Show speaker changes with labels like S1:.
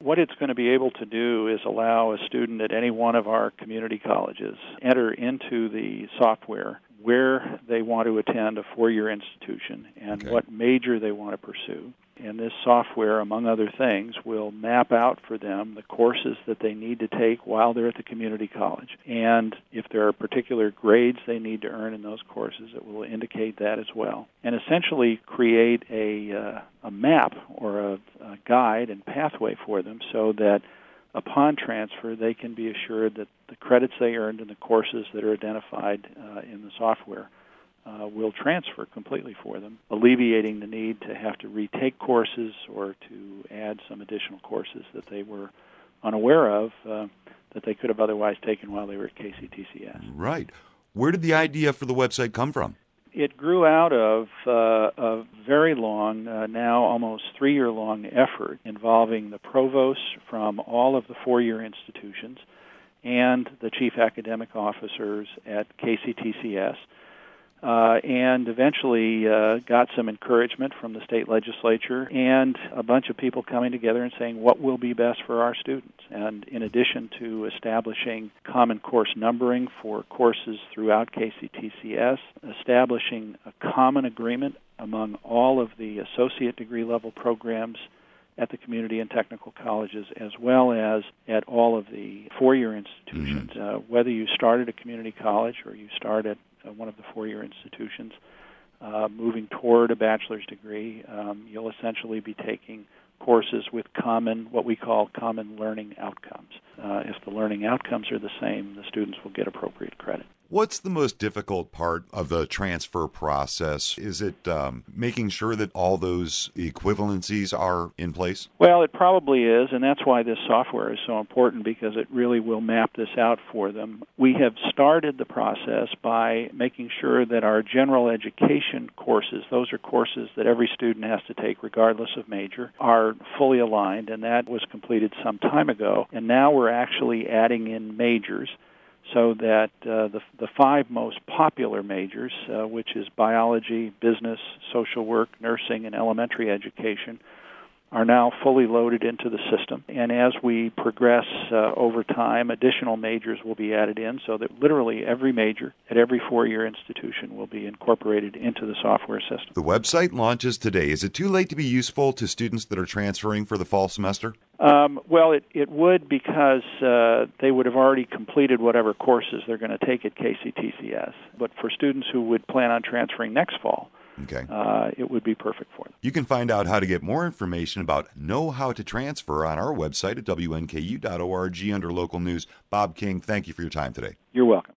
S1: what it's going to be able to do is allow a student at any one of our community colleges enter into the software where they want to attend a four-year institution and what major they want to pursue. And this software, among other things, will map out for them the courses that they need to take while they're at the community college. And if there are particular grades they need to earn in those courses, it will indicate that as well. And essentially create a map or a guide and pathway for them so that upon transfer they can be assured that the credits they earned in the courses that are identified in the software will transfer completely for them, alleviating the need to have to retake courses or to add some additional courses that they were unaware of that they could have otherwise taken while they were at KCTCS.
S2: Right. Where did the idea for the website come from?
S1: It grew out of a very long, now almost 3-year-long effort involving the provosts from all of the four-year institutions and the chief academic officers at KCTCS. And eventually got some encouragement from the state legislature and a bunch of people coming together and saying what will be best for our students. And in addition to establishing common course numbering for courses throughout KCTCS, establishing a common agreement among all of the associate degree level programs at the community and technical colleges, as well as at all of the four-year institutions. Whether you start at a community college or you start at one of the four-year institutions, moving toward a bachelor's degree, you'll essentially be taking courses with what we call common learning outcomes. If the learning outcomes are the same, the students will get appropriate credit.
S2: What's the most difficult part of the transfer process? Is it making sure that all those equivalencies are in place?
S1: Well, it probably is, and that's why this software is so important, because it really will map this out for them. We have started the process by making sure that our general education courses, those are courses that every student has to take regardless of major, are fully aligned, and that was completed some time ago. And now we're actually adding in majors, so that the five most popular majors, which is biology, business, social work, nursing, and elementary education, are now fully loaded into the system. And as we progress over time, additional majors will be added in so that literally every major at every four-year institution will be incorporated into the software system.
S2: The website launches today. Is it too late to be useful to students that are transferring for the fall semester?
S1: Well, it would, because they would have already completed whatever courses they're going to take at KCTCS. But for students who would plan on transferring next fall, it would be perfect for them.
S2: You can find out how to get more information about Know How to Transfer on our website at WNKU.org under local news. Bob King, thank you for your time today.
S1: You're welcome.